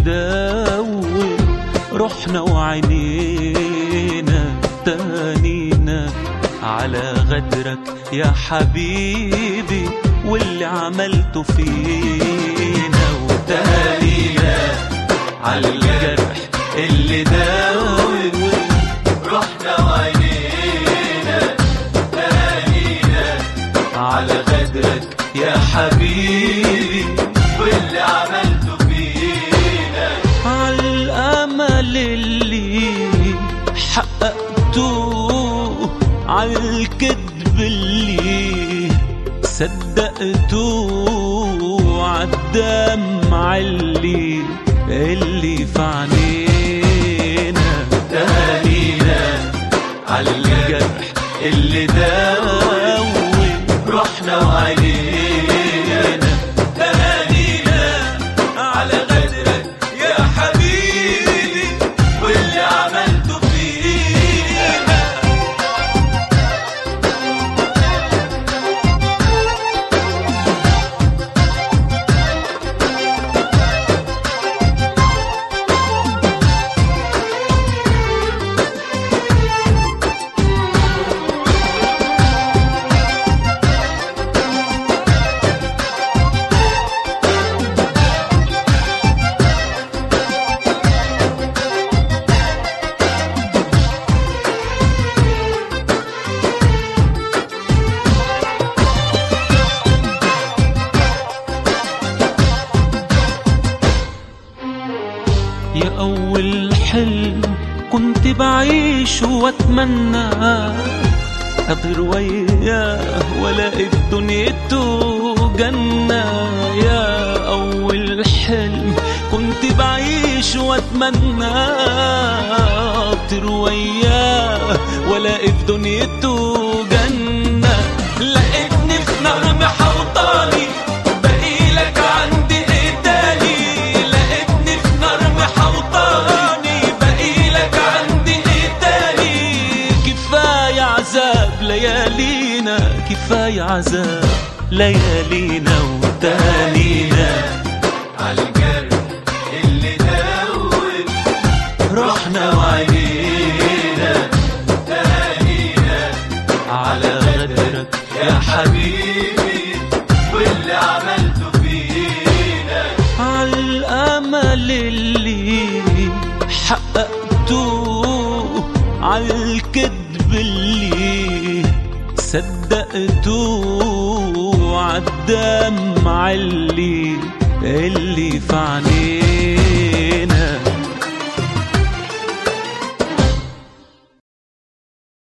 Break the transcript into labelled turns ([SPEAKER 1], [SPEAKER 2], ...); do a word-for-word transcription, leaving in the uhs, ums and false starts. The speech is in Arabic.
[SPEAKER 1] داوي رحنا وعينينا تانينا على غدرك يا حبيبي واللي عملته فينا، وتانينا على الجرح اللي داوي رحنا وعينينا تانينا على غدرك يا حبيبي واللي عملته فينا، على الأمل اللي حققته، على الكذب اللي صدقته، عالدمع اللي اللي في عينينا، تهانينا على الجرح اللي داوي رحنا وعينينا تهانينا على غدرك يا حبيبي واللي عملته فينا. يا أول حلم كنت بعيش واتمنى أطير وياه ولاقي في دنيته جنة، يا أول حلم كنت بعيش واتمنى أطير وياه ولاقي في دنيته جنة، لقيتني في نغمة حوطاني بقيلك عندي ايه تاني، لقيتني في نغمة حوطاني بقيلك عندي ايه تاني، كفاية عذاب ليالينا كفاية عذاب ليالينا وتهانينا على الجرح اللي داوي رحنا وعينينا تهانينا على غدرك يا حبيبي واللي عملته فينا، على الأمل اللي حققته، على الكذب اللي صدقته، عالدمع اللي اللي في عينينا.